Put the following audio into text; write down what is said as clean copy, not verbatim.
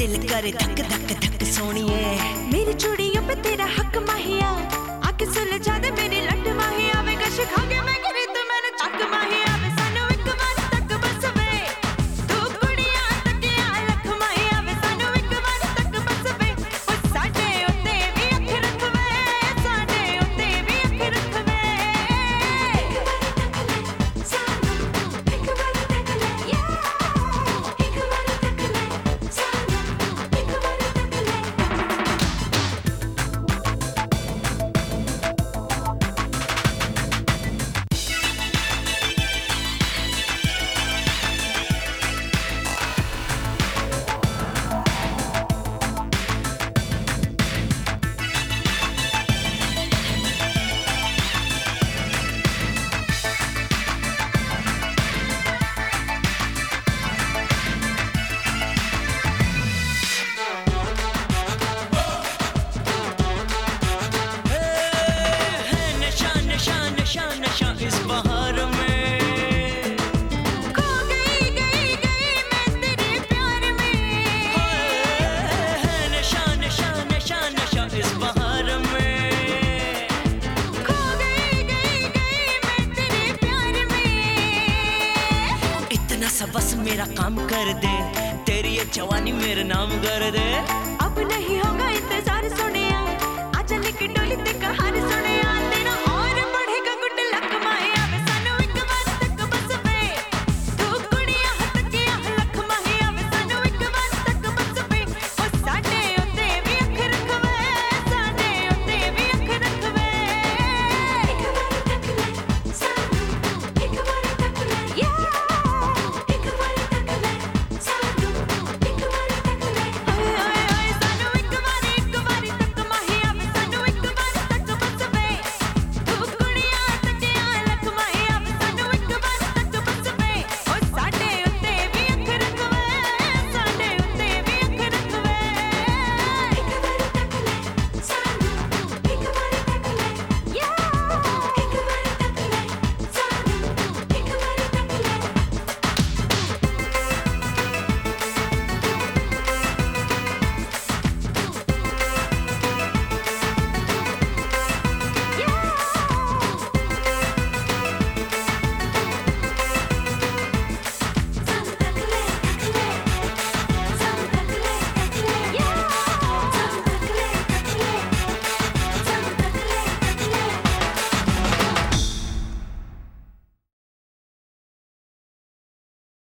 दिल करे धक धक धक सोनिए। मेरी चूड़ियों पे तेरा हक माहिया, आके सुलझा दे मेरी लट माहिया। वे कश खा के मैं गिरी तो मैंने चक माहिया। वे सानू एक बार तक बस वे, तू कुड़िया तक या लख माहिया। वे सानू एक बार तक बस वे, ओ साडे उत्ते भी अख रख वे, साडे उत्ते भी अख रख वे। एक बार तक ले सानू, एक बार तक ले या, एक बार तक ले सानू, एक बार तक ले। इस बहार में खो गई गई गई मैं तेरे प्यार में। है नशा नशा नशा नशा इस बहार में। खो गई गई गई मैं तेरे प्यार में। इतना सा बस मेरा काम कर दे, तेरी ये जवानी मेरे नाम कर दे। अब नहीं